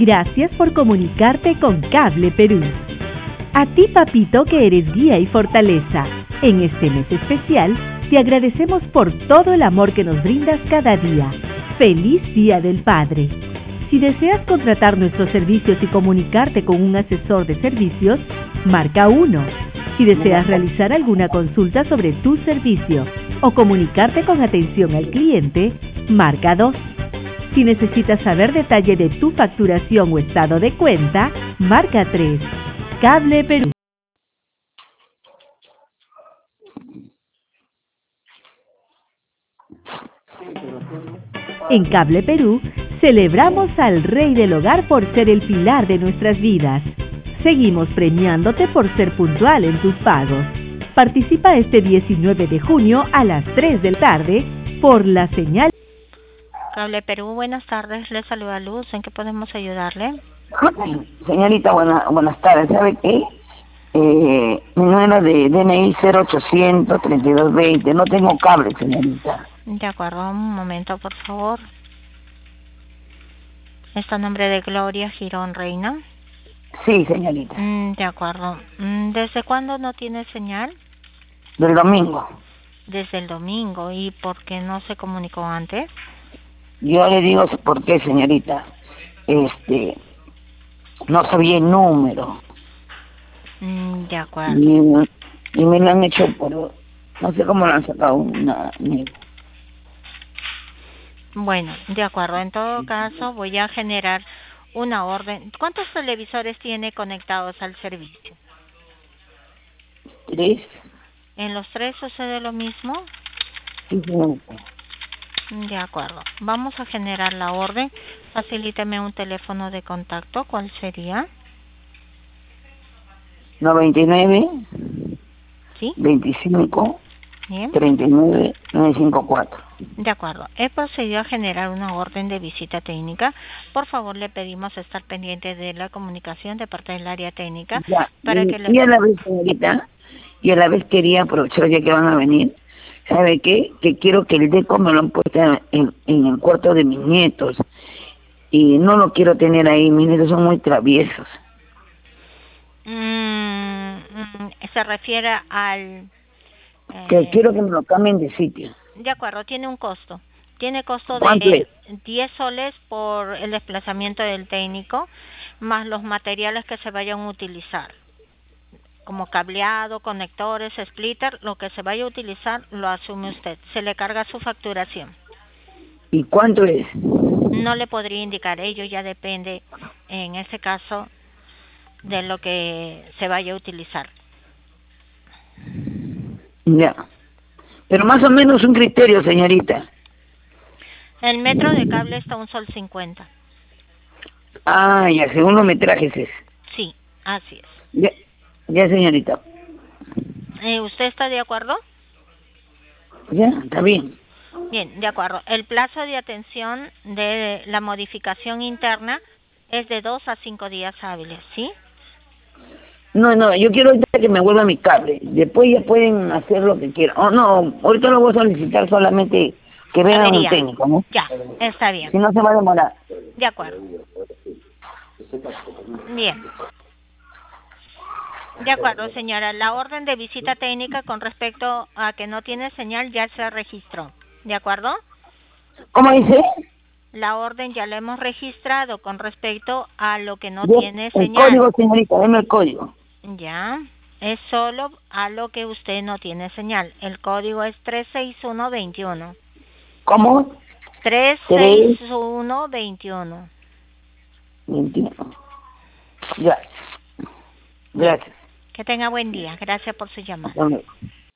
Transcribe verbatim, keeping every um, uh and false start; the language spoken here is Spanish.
Gracias por comunicarte con Cable Perú. A ti, papito, que eres guía y fortaleza. En este mes especial, te agradecemos por todo el amor que nos brindas cada día. ¡Feliz Día del Padre! Si deseas contratar nuestros servicios y comunicarte con un asesor de servicios, marca uno. Si deseas realizar alguna consulta sobre tu servicio o comunicarte con atención al cliente, marca dos. Si necesitas saber detalle de tu facturación o estado de cuenta, marca tres. Cable Perú. En Cable Perú, celebramos al Rey del Hogar por ser el pilar de nuestras vidas. Seguimos premiándote por ser puntual en tus pagos. Participa este diecinueve de junio a las tres de la tarde por la señal. Cable Perú, buenas tardes. Le saluda Luz. ¿En qué podemos ayudarle? Señorita, buena, buenas tardes. ¿Sabe qué? Eh, mi número de D N I cero ochocientos treinta y dos veinte. No tengo cable, señorita. De acuerdo, un momento, por favor. ¿Está a nombre de Gloria Girón Reina? Sí, señorita. Mm, de acuerdo. Mm, ¿Desde cuándo no tiene señal? Del domingo. Desde el domingo. ¿Y por qué no se comunicó antes? Yo le digo por qué, señorita. Este, no sabía el número. Mm, de acuerdo. Y, y me lo han hecho por, no sé cómo lo han sacado, una nieve. Bueno, de acuerdo. En todo caso, voy a generar una orden. ¿Cuántos televisores tiene conectados al servicio? ¿Tres? ¿En los tres sucede lo mismo? Sí, señorita. De acuerdo. Vamos a generar la orden. Facilíteme un teléfono de contacto. ¿Cuál sería? noventa y nueve, ¿Sí? veinticinco, Bien. treinta y nueve, novecientos cincuenta y cuatro. De acuerdo. He procedido a generar una orden de visita técnica. Por favor, le pedimos estar pendiente de la comunicación de parte del área técnica. Ya. Para Y, que le... y a la vez, señorita, y a la vez quería aprovechar ya que van a venir. ¿Sabe qué? Que quiero que el deco me lo han puesto en, en el cuarto de mis nietos. Y no lo quiero tener ahí, mis nietos son muy traviesos. Mm, mm, se refiere al... Eh, Que quiero que me lo cambien de sitio. De acuerdo, tiene un costo. Tiene costo ¿Cuánto de es? diez soles por el desplazamiento del técnico, más los materiales que se vayan a utilizar, como cableado, conectores, splitter, lo que se vaya a utilizar lo asume usted. Se le carga su facturación. ¿Y cuánto es? No le podría indicar, ello ya depende, en ese caso, de lo que se vaya a utilizar. Ya. Pero más o menos un criterio, señorita. El metro de cable está a un sol cincuenta. Ah, ya, según los metrajes es. Sí, así es. Ya, ya, señorita. Eh, ¿Usted está de acuerdo? Ya, está bien. Bien, de acuerdo. El plazo de atención de la modificación interna es de dos a cinco días hábiles, ¿sí? No, no, yo quiero ahorita que me vuelva mi cable. Después ya pueden hacer lo que quieran. Oh, no, ahorita lo voy a solicitar solamente que venga un técnico, ¿no? Ya, está bien. Si no se va a demorar. De acuerdo. Bien. De acuerdo, señora. La orden de visita técnica con respecto a que no tiene señal ya se registró. ¿De acuerdo? ¿Cómo dice? La orden ya la hemos registrado con respecto a lo que no Yo, tiene el señal. código, señorita, deme el código. Ya, es solo a lo que usted no tiene señal. El código es tres seis uno dos uno. ¿Cómo? tres seis uno dos uno. veintiuno. Ya. Gracias. Que tenga buen día. Gracias por su llamada. Hasta luego.